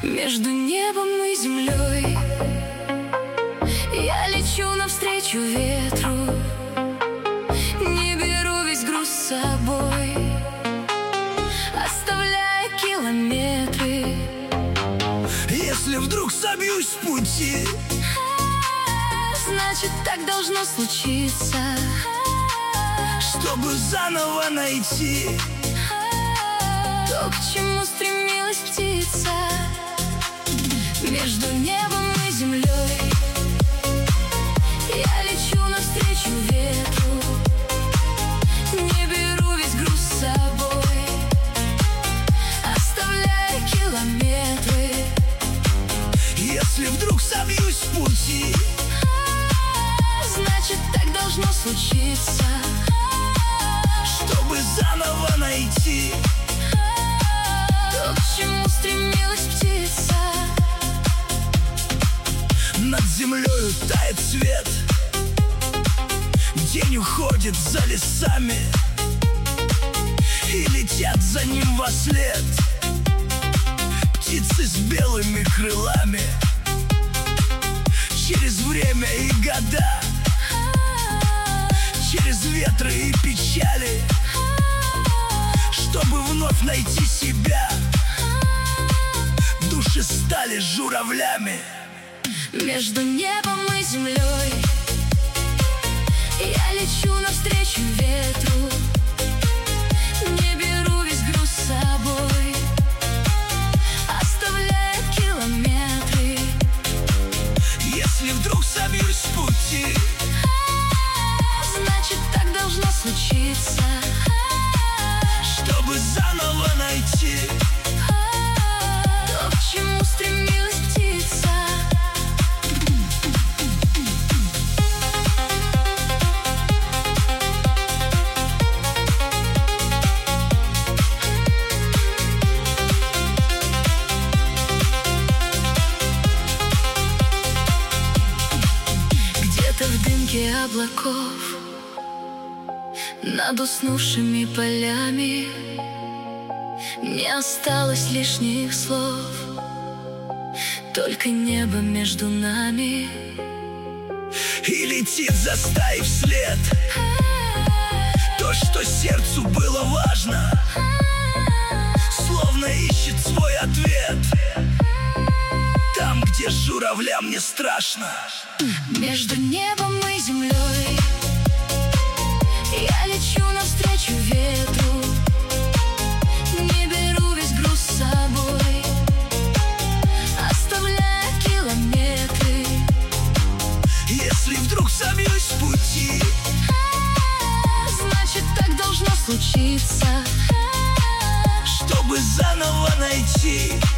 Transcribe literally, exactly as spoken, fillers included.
Между небом и землей я лечу навстречу ветру, не беру весь груз с собой, оставляя километры. Если вдруг собьюсь с пути, значит, так должно случиться, чтобы заново найти то, к чему стремилась птица. Между небом и землей я лечу навстречу ветру, не беру весь груз с собой, оставляя километры. Если вдруг собьюсь с пути, значит, так должно случиться, чтобы заново найти то, к чему стремилась птица. Над землею тает свет, день уходит за лесами, и летят за ним вослед птицы с белыми крылами. Через время и года, через ветры и печали, чтобы вновь найти себя, души стали журавлями. Между небом и землей я лечу навстречу ветру, не беру весь груз с собой, оставляя километры. Если вдруг собьюсь с пути, значит, так должно случиться, чтобы заново найти то, к чему стремилась птица. Где-то в дымке облаков, над уснувшими полями, не осталось лишних слов, только небо между нами. И летит за стаей вслед то, что сердцу было важно, словно ищет свой ответ там, где журавлям не страшно. Между небом и землей я лечу навстречу ветру, не беру весь груз с собой, оставляя километры. Если вдруг собьюсь с пути, значит, так должно случиться, чтобы заново найти